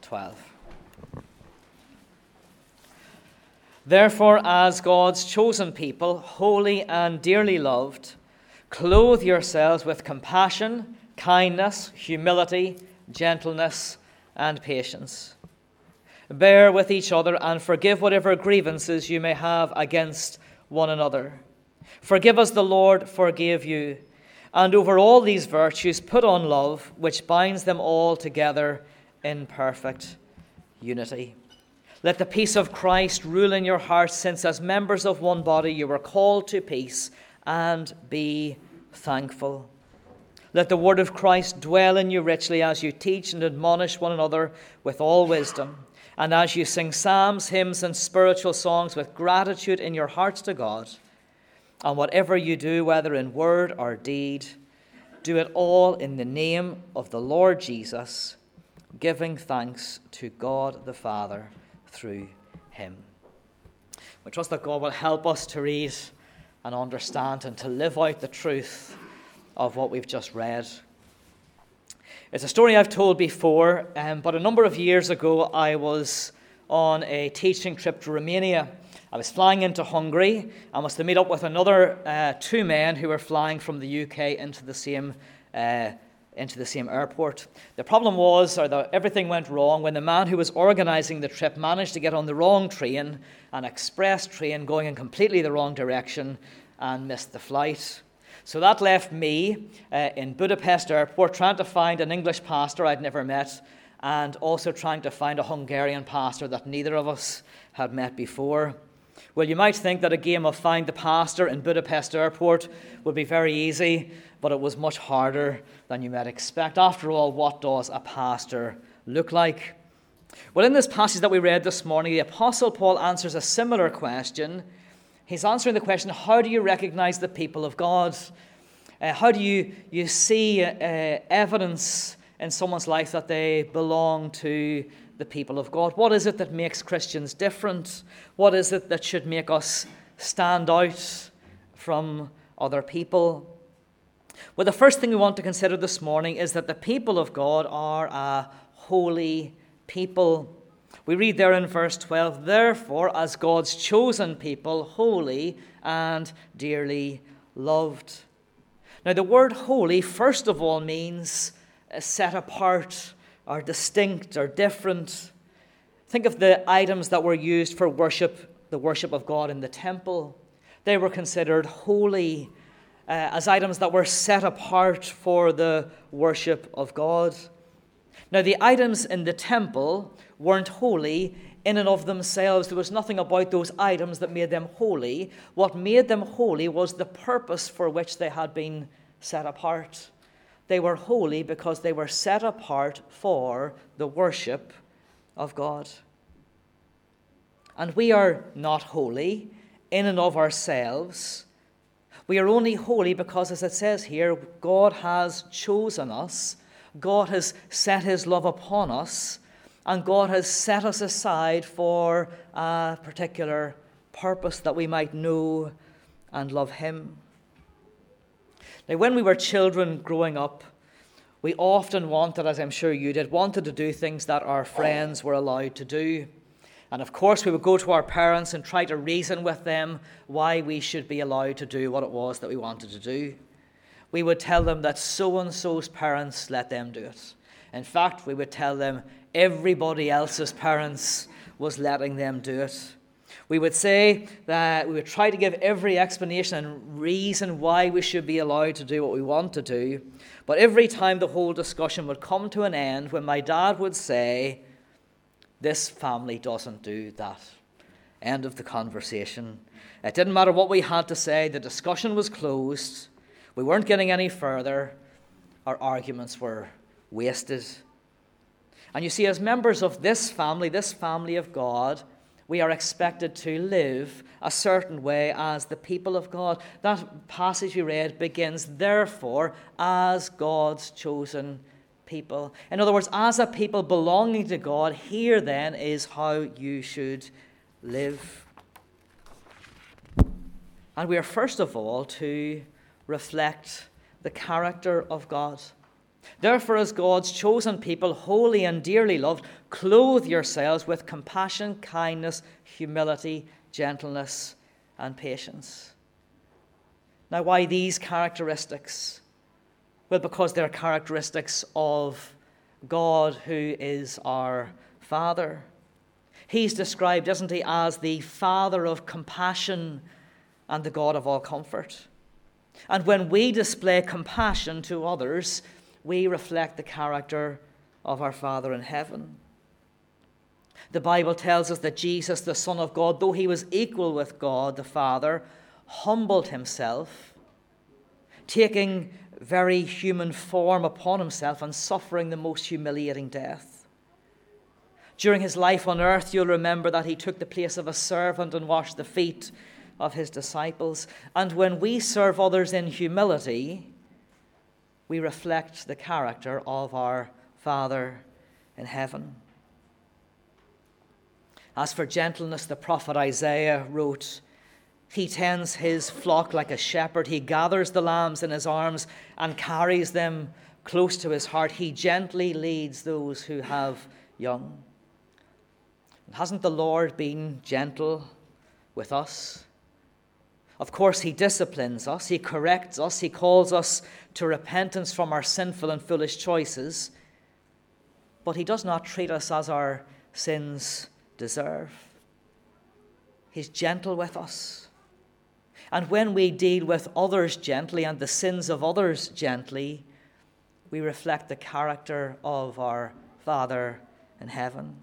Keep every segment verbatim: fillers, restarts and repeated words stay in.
twelve. Therefore, as God's chosen people, holy and dearly loved, clothe yourselves with compassion, kindness, humility, gentleness, and patience. Bear with each other and forgive whatever grievances you may have against one another. Forgive as the Lord forgave you. And over all these virtues put on love, which binds them all together in perfect unity. Let the peace of Christ rule in your hearts, since as members of one body you were called to peace, and be thankful. Let the word of Christ dwell in you richly as you teach and admonish one another with all wisdom, and as you sing psalms, hymns, and spiritual songs with gratitude in your hearts to God. And whatever you do, whether in word or deed, do it all in the name of the Lord Jesus, giving thanks to God the Father through him. We trust that God will help us to read and understand and to live out the truth of what we've just read. It's a story I've told before, um, but a number of years ago I was on a teaching trip to Romania. I was flying into Hungary. I was to meet up with another uh, two men who were flying from the U K into the same uh, into the same airport. The problem was, or the, everything went wrong when the man who was organising the trip managed to get on the wrong train, an express train going in completely the wrong direction, and missed the flight. So that left me uh, in Budapest airport trying to find an English pastor I'd never met, and also trying to find a Hungarian pastor that neither of us had met before. Well, you might think that a game of Find the Pastor in Budapest airport would be very easy, but it was much harder than you might expect. After all, what does a pastor look like? Well, in this passage that we read this morning, the Apostle Paul answers a similar question. He's answering the question, how do you recognize the people of God? Uh, how do you, you see uh, evidence in someone's life that they belong to the people of God? What is it that makes Christians different? What is it that should make us stand out from other people? Well, the first thing we want to consider this morning is that the people of God are a holy people. We read there in verse twelve, therefore, as God's chosen people, holy and dearly loved. Now, the word holy, first of all, means set apart, or distinct, or different. Think of the items that were used for worship, the worship of God in the temple. They were considered holy uh, as items that were set apart for the worship of God. Now, the items in the temple weren't holy in and of themselves. There was nothing about those items that made them holy. What made them holy was the purpose for which they had been set apart. They were holy because they were set apart for the worship of God. And we are not holy in and of ourselves. We are only holy because, as it says here, God has chosen us. God has set his love upon us. And God has set us aside for a particular purpose that we might know and love him. Now, when we were children growing up, we often wanted, as I'm sure you did, wanted to do things that our friends were allowed to do. And of course, we would go to our parents and try to reason with them why we should be allowed to do what it was that we wanted to do. We would tell them that so-and-so's parents let them do it. In fact, we would tell them everybody else's parents was letting them do it. We would say that we would try to give every explanation and reason why we should be allowed to do what we want to do. But every time the whole discussion would come to an end when my dad would say, this family doesn't do that. End of the conversation. It didn't matter what we had to say. The discussion was closed. We weren't getting any further. Our arguments were wasted. And you see, as members of this family, this family of God, we are expected to live a certain way as the people of God. That passage we read begins, therefore, as God's chosen people. In other words, as a people belonging to God, here then is how you should live. And we are first of all to reflect the character of God. Therefore, as God's chosen people, holy and dearly loved, clothe yourselves with compassion, kindness, humility, gentleness, and patience. Now, why these characteristics? Well, because they're characteristics of God, who is our Father. He's described, isn't he, as the Father of compassion and the God of all comfort. And when we display compassion to others, we reflect the character of our Father in heaven. The Bible tells us that Jesus, the Son of God, though he was equal with God the Father, humbled himself, taking very human form upon himself and suffering the most humiliating death. During his life on earth, you'll remember that he took the place of a servant and washed the feet of his disciples. And when we serve others in humility, we reflect the character of our Father in heaven. As for gentleness, the prophet Isaiah wrote, "He tends his flock like a shepherd. He gathers the lambs in his arms and carries them close to his heart. He gently leads those who have young." And hasn't the Lord been gentle with us? Of course, he disciplines us, he corrects us, he calls us to repentance from our sinful and foolish choices, but he does not treat us as our sins deserve. He's gentle with us. And when we deal with others gently and the sins of others gently, we reflect the character of our Father in heaven.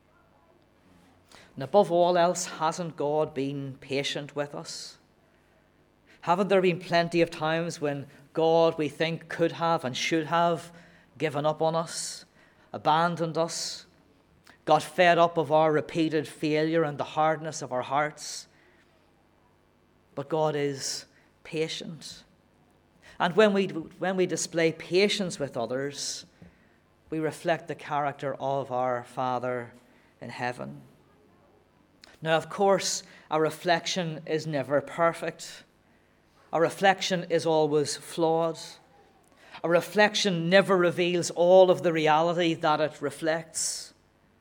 And above all else, hasn't God been patient with us? Haven't there been plenty of times when God, we think, could have and should have given up on us, abandoned us, got fed up of our repeated failure and the hardness of our hearts? But God is patient. And when we, when we display patience with others, we reflect the character of our Father in heaven. Now, of course, our reflection is never perfect. Our reflection is always flawed. A reflection never reveals all of the reality that it reflects.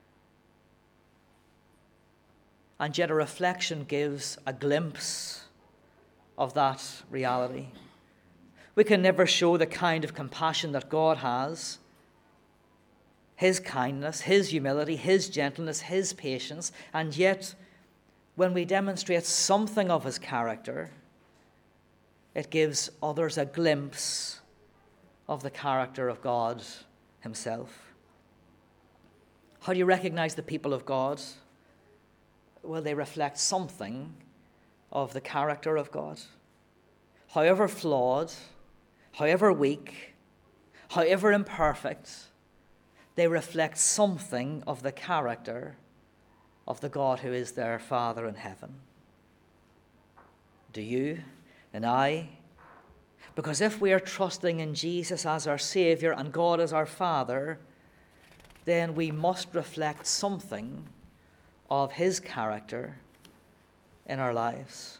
And yet a reflection gives a glimpse of that reality. We can never show the kind of compassion that God has, his kindness, his humility, his gentleness, his patience, and yet when we demonstrate something of his character, it gives others a glimpse of the character of God himself. How do you recognize the people of God? Well, they reflect something of the character of God. However flawed, however weak, however imperfect, they reflect something of the character of the God who is their Father in heaven. Do you and I? Because if we are trusting in Jesus as our Savior and God as our Father, then we must reflect something of his character in our lives.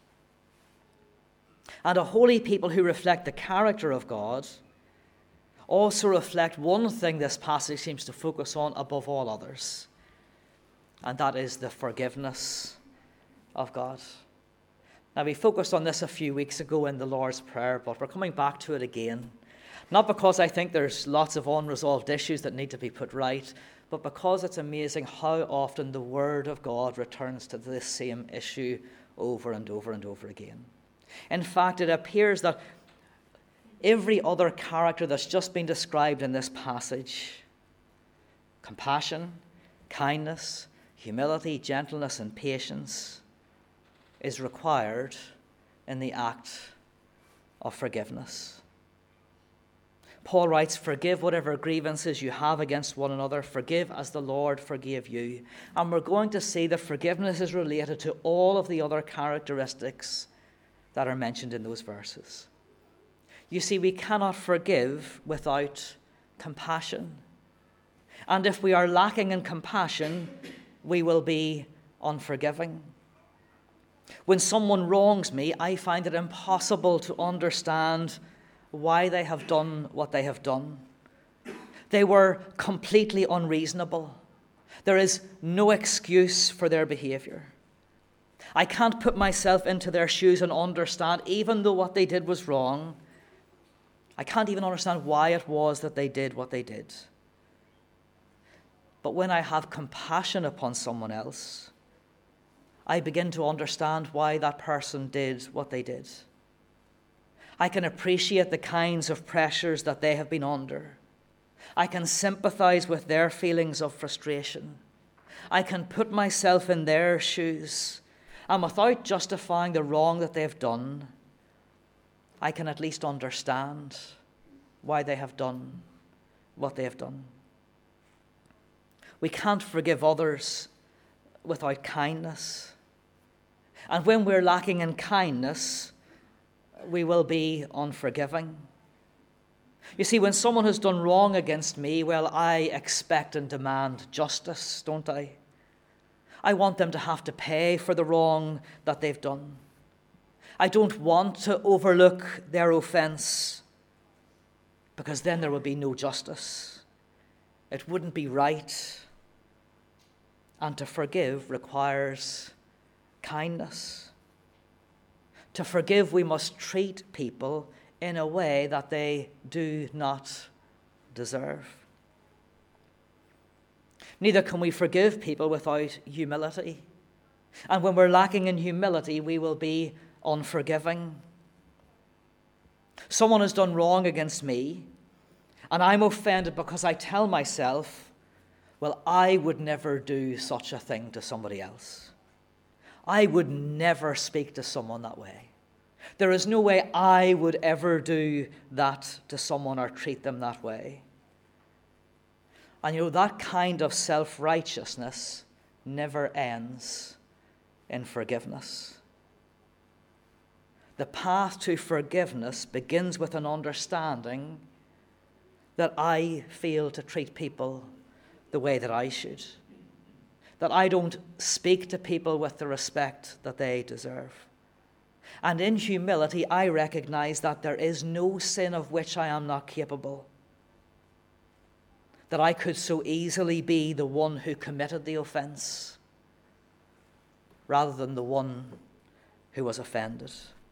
And a holy people who reflect the character of God also reflect one thing this passage seems to focus on above all others, and that is the forgiveness of God. Now, we focused on this a few weeks ago in the Lord's Prayer, but we're coming back to it again. Not because I think there's lots of unresolved issues that need to be put right, but because it's amazing how often the Word of God returns to this same issue over and over and over again. In fact, it appears that every other character that's just been described in this passage, compassion, kindness, humility, gentleness, and patience, is required in the act of forgiveness. Paul writes, "Forgive whatever grievances you have against one another. Forgive as the Lord forgave you." And we're going to see that forgiveness is related to all of the other characteristics that are mentioned in those verses. You see, we cannot forgive without compassion. And if we are lacking in compassion, we will be unforgiving. When someone wrongs me, I find it impossible to understand why they have done what they have done. They were completely unreasonable. There is no excuse for their behavior. I can't put myself into their shoes and understand, even though what they did was wrong, I can't even understand why it was that they did what they did. But when I have compassion upon someone else, I begin to understand why that person did what they did. I can appreciate the kinds of pressures that they have been under. I can sympathize with their feelings of frustration. I can put myself in their shoes, and without justifying the wrong that they've done, I can at least understand why they have done what they have done. We can't forgive others without kindness. And when we're lacking in kindness, we will be unforgiving. You see, when someone has done wrong against me, well, I expect and demand justice, don't I? I want them to have to pay for the wrong that they've done. I don't want to overlook their offence, because then there would be no justice. It wouldn't be right. And to forgive requires kindness. To forgive, we must treat people in a way that they do not deserve. Neither can we forgive people without humility. And when we're lacking in humility, we will be unforgiving. Someone has done wrong against me, and I'm offended because I tell myself, well, I would never do such a thing to somebody else. I would never speak to someone that way. There is no way I would ever do that to someone or treat them that way. And you know, that kind of self-righteousness never ends in forgiveness. The path to forgiveness begins with an understanding that I fail to treat people the way that I should, that I don't speak to people with the respect that they deserve. And in humility, I recognize that there is no sin of which I am not capable, that I could so easily be the one who committed the offense rather than the one who was offended.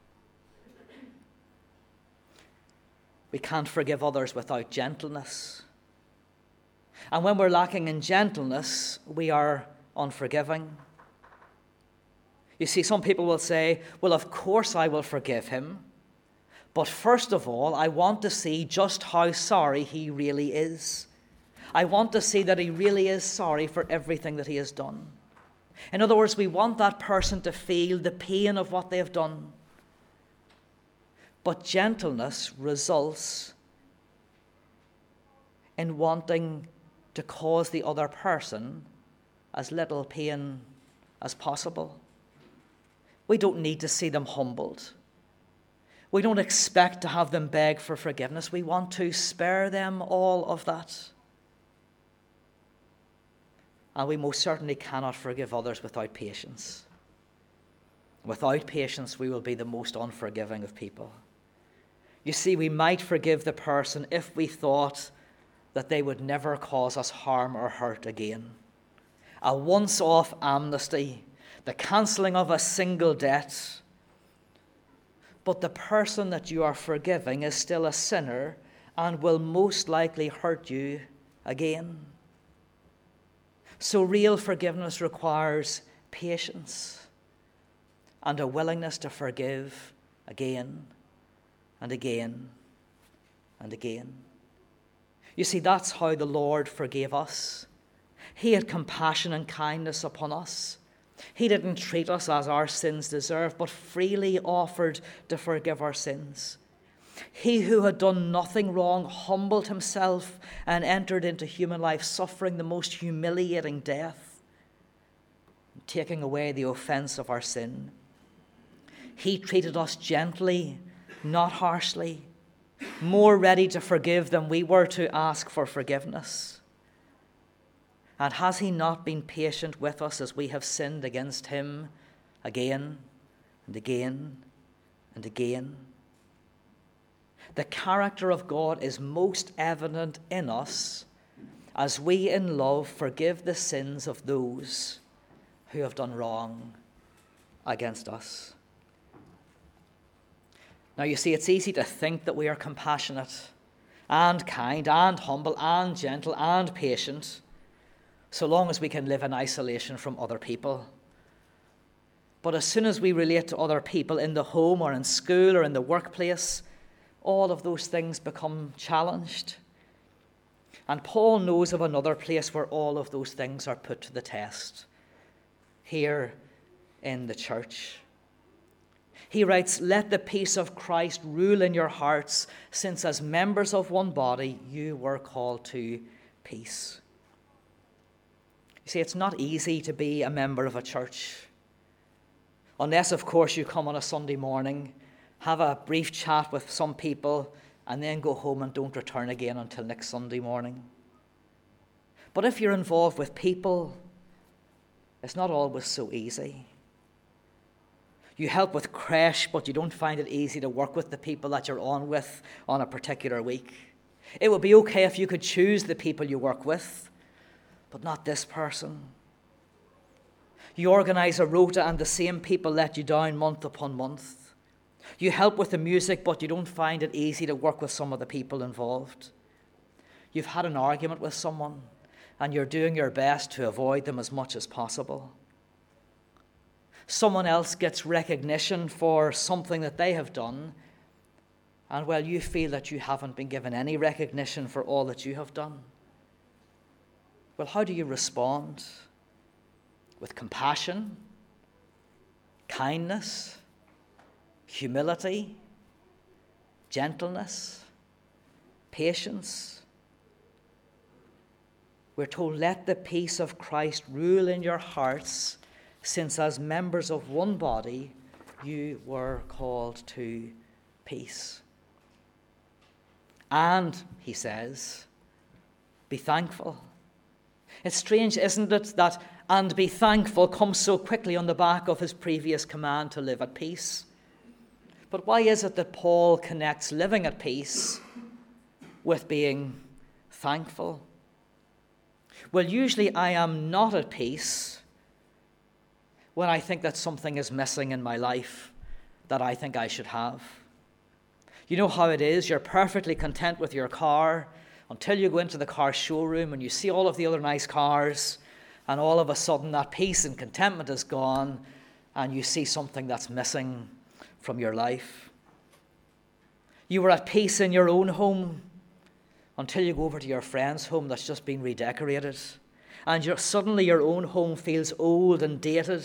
We can't forgive others without gentleness. And when we're lacking in gentleness, we are unforgiving. You see, some people will say, well, of course I will forgive him, but first of all, I want to see just how sorry he really is. I want to see that he really is sorry for everything that he has done. In other words, we want that person to feel the pain of what they have done. But gentleness results in wanting to cause the other person as little pain as possible. We don't need to see them humbled. We don't expect to have them beg for forgiveness. We want to spare them all of that. And we most certainly cannot forgive others without patience. Without patience, we will be the most unforgiving of people. You see, we might forgive the person if we thought that they would never cause us harm or hurt again. A once-off amnesty, the cancelling of a single debt. But the person that you are forgiving is still a sinner and will most likely hurt you again. So real forgiveness requires patience and a willingness to forgive again and again and again. You see, that's how the Lord forgave us. He had compassion and kindness upon us. He didn't treat us as our sins deserved, but freely offered to forgive our sins. He who had done nothing wrong humbled himself and entered into human life, suffering the most humiliating death, taking away the offense of our sin. He treated us gently, not harshly, more ready to forgive than we were to ask for forgiveness. And has he not been patient with us as we have sinned against him again and again and again? The character of God is most evident in us as we in love forgive the sins of those who have done wrong against us. Now, you see, it's easy to think that we are compassionate and kind and humble and gentle and patient, so long as we can live in isolation from other people. But as soon as we relate to other people in the home or in school or in the workplace, all of those things become challenged. And Paul knows of another place where all of those things are put to the test, here in the church. He writes, "Let the peace of Christ rule in your hearts, since as members of one body you were called to peace." You see, it's not easy to be a member of a church. Unless, of course, you come on a Sunday morning, have a brief chat with some people, and then go home and don't return again until next Sunday morning. But if you're involved with people, it's not always so easy. You help with creche, but you don't find it easy to work with the people that you're on with on a particular week. It would be okay if you could choose the people you work with, but not this person. You organise a rota and the same people let you down month upon month. You help with the music, but you don't find it easy to work with some of the people involved. You've had an argument with someone, and you're doing your best to avoid them as much as possible. Someone else gets recognition for something that they have done, and well, you feel that you haven't been given any recognition for all that you have done. Well, how do you respond? With compassion, kindness, humility, gentleness, patience. We're told, let the peace of Christ rule in your hearts, since as members of one body you were called to peace. And, he says, be thankful. It's strange, isn't it, that and be thankful comes so quickly on the back of his previous command to live at peace. But why is it that Paul connects living at peace with being thankful? Well, usually I am not at peace when I think that something is missing in my life that I think I should have. You know how it is. You're perfectly content with your car until you go into the car showroom and you see all of the other nice cars, and all of a sudden that peace and contentment is gone, and you see something that's missing from your life. You were at peace in your own home until you go over to your friend's home that's just been redecorated, and you're, suddenly your own home feels old and dated.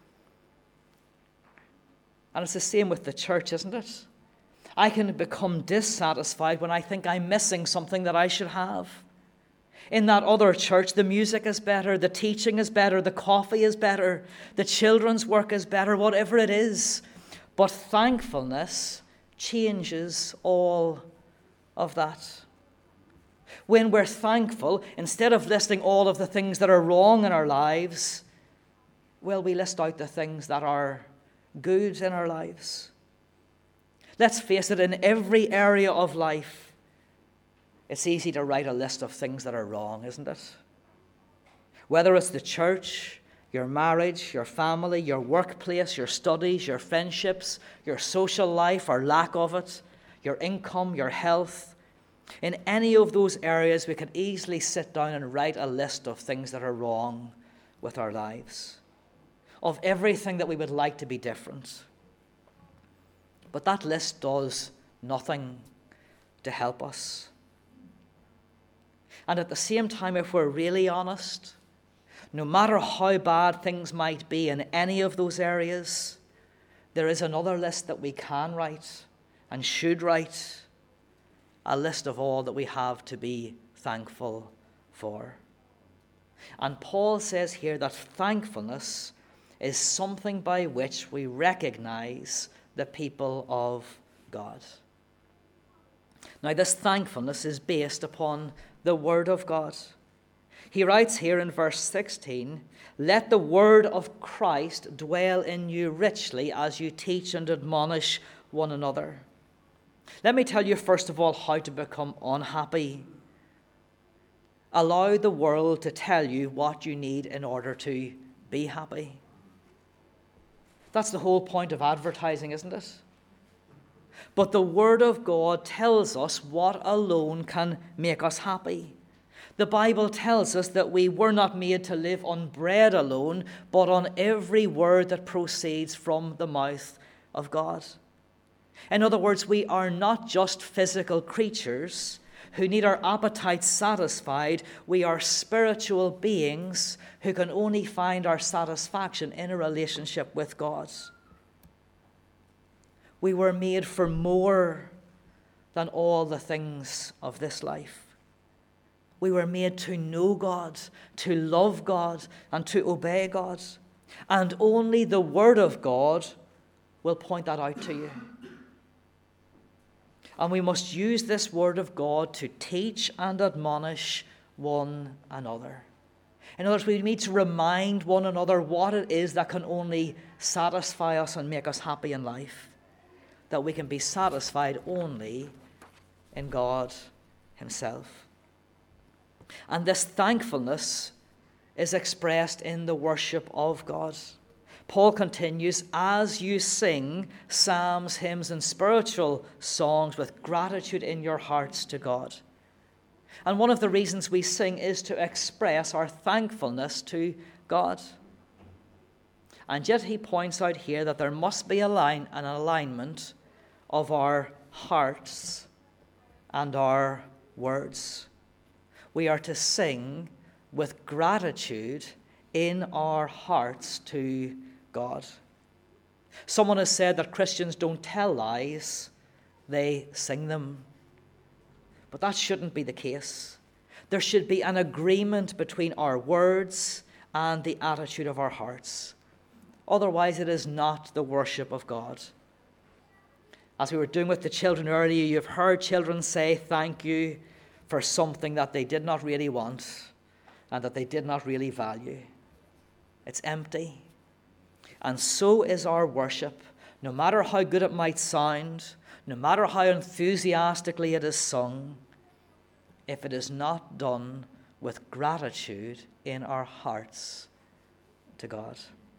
And it's the same with the church, isn't it? I can become dissatisfied when I think I'm missing something that I should have. In that other church, the music is better, the teaching is better, the coffee is better, the children's work is better, whatever it is. But thankfulness changes all of that. When we're thankful, instead of listing all of the things that are wrong in our lives, well, we list out the things that are good in our lives. Let's face it, in every area of life, it's easy to write a list of things that are wrong, isn't it? Whether it's the church, your marriage, your family, your workplace, your studies, your friendships, your social life or lack of it, your income, your health. In any of those areas, we can easily sit down and write a list of things that are wrong with our lives, of everything that we would like to be different. But that list does nothing to help us. And at the same time, if we're really honest, no matter how bad things might be in any of those areas, there is another list that we can write and should write, a list of all that we have to be thankful for. And Paul says here that thankfulness is something by which we recognize the people of God. Now, this thankfulness is based upon the Word of God. He writes here in verse sixteen, "Let the word of Christ dwell in you richly as you teach and admonish one another." Let me tell you first of all how to become unhappy Allow the world to tell you what you need in order to be happy. That's the whole point of advertising, isn't it? But the Word of God tells us what alone can make us happy. The Bible tells us that we were not made to live on bread alone, but on every word that proceeds from the mouth of God. In other words, we are not just physical creatures who need our appetites satisfied. We are spiritual beings who can only find our satisfaction in a relationship with God. We were made for more than all the things of this life. We were made to know God, to love God, and to obey God. And only the Word of God will point that out to you. And we must use this Word of God to teach and admonish one another. In other words, we need to remind one another what it is that can only satisfy us and make us happy in life. That we can be satisfied only in God Himself. And this thankfulness is expressed in the worship of God. Paul continues, as you sing psalms, hymns, and spiritual songs with gratitude in your hearts to God. And one of the reasons we sing is to express our thankfulness to God. And yet he points out here that there must be a line, an alignment of our hearts and our words. We are to sing with gratitude in our hearts to God. Someone has said that Christians don't tell lies, they sing them. But that shouldn't be the case. There should be an agreement between our words and the attitude of our hearts. Otherwise, it is not the worship of God. As we were doing with the children earlier, you've heard children say thank you for something that they did not really want and that they did not really value. It's empty. And so is our worship. No matter how good it might sound, no matter how enthusiastically it is sung, if it is not done with gratitude in our hearts to God.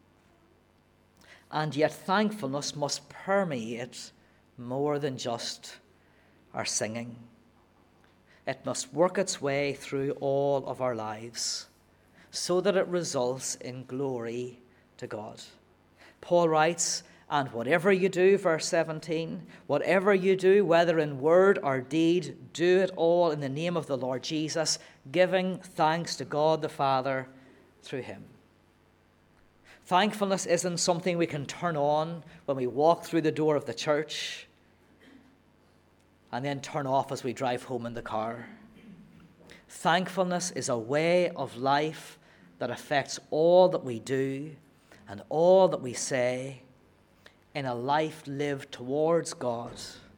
And yet thankfulness must permeate more than just our singing. It must work its way through all of our lives so that it results in glory to God. Paul writes, and whatever you do, verse seventeen, whatever you do, whether in word or deed, do it all in the name of the Lord Jesus, giving thanks to God the Father through him. Thankfulness isn't something we can turn on when we walk through the door of the church and then turn off as we drive home in the car. Thankfulness is a way of life that affects all that we do and all that we say in a life lived towards God,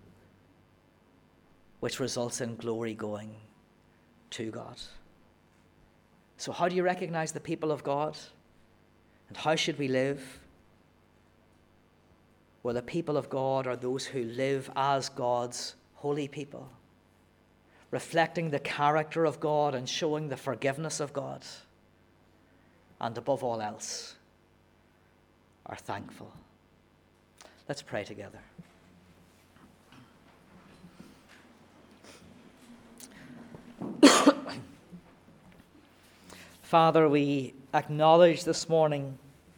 which results in glory going to God. So how do you recognize the people of God? And how should we live? Well, the people of God are those who live as God's holy people, reflecting the character of God and showing the forgiveness of God. And above all else, are thankful. Let's pray together. Father, we acknowledge this morning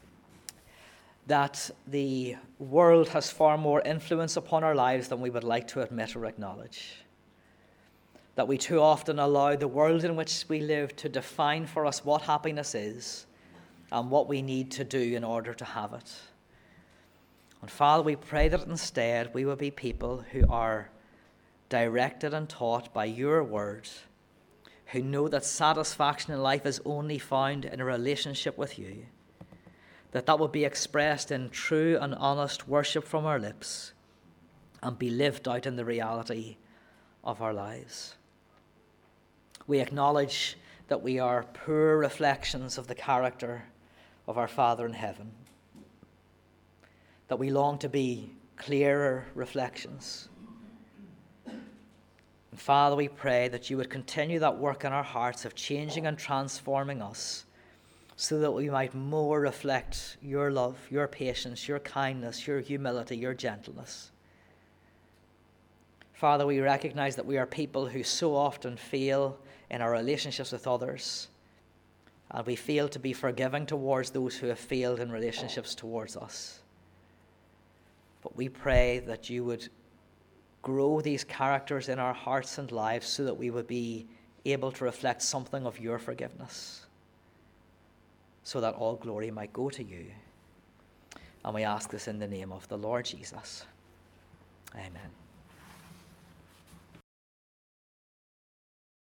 that the world has far more influence upon our lives than we would like to admit or acknowledge. That we too often allow the world in which we live to define for us what happiness is and what we need to do in order to have it. And Father, we pray that instead we will be people who are directed and taught by your word, who know that satisfaction in life is only found in a relationship with you, that that will be expressed in true and honest worship from our lips and be lived out in the reality of our lives. We acknowledge that we are poor reflections of the character of our Father in heaven, that we long to be clearer reflections. Father, we pray that you would continue that work in our hearts of changing and transforming us so that we might more reflect your love, your patience, your kindness, your humility, your gentleness. Father, we recognize that we are people who so often fail in our relationships with others, and we fail to be forgiving towards those who have failed in relationships towards us. But we pray that you would grow these characters in our hearts and lives so that we would be able to reflect something of your forgiveness, so that all glory might go to you. And we ask this in the name of the Lord Jesus. Amen.